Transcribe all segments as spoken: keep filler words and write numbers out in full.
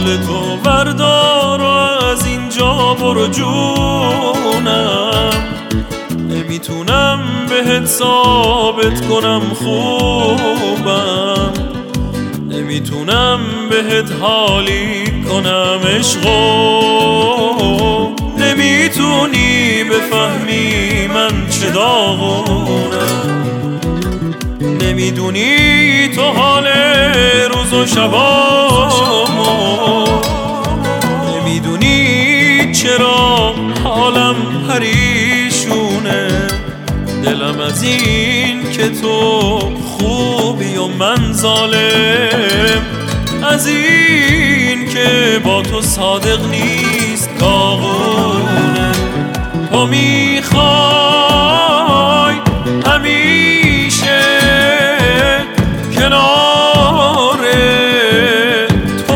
حال تو بردار و از اینجا برو جونم. نمیتونم بهت ثابت کنم خوبم، نمیتونم بهت حالی کنم عشقو، نمیتونی بفهمی من چه داغونم. نمیدونی تو حال روز و شبامو، نمیدونی چرا حالم پریشونه. دلم از این که تو خوبی و من ظالم، از این که با تو صادق نیست داغونه. تو میخوای همیشه کنار تو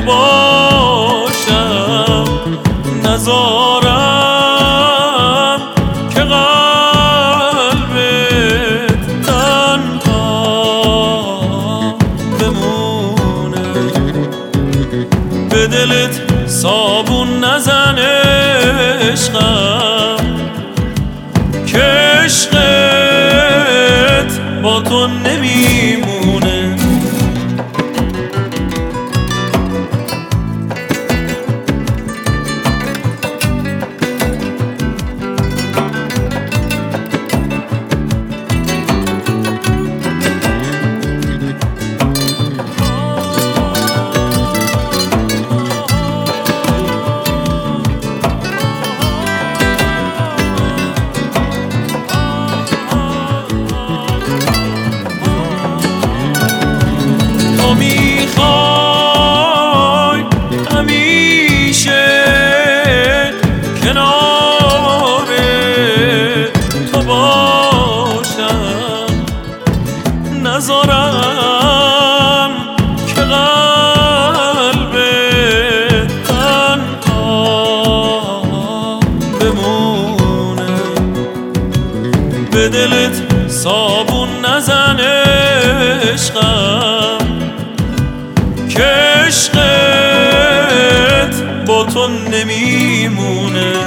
باشم، نذارم که قلبت تنها بمونه. به دلت صابون نزن عشقم، که عشقت با تو نمیمونه. میخوای همیشه کنار تو باشم، نذارم که قلب تنها بمونه. به دلت صابون نزن عشقم، که عشقت با تو نمیمونه.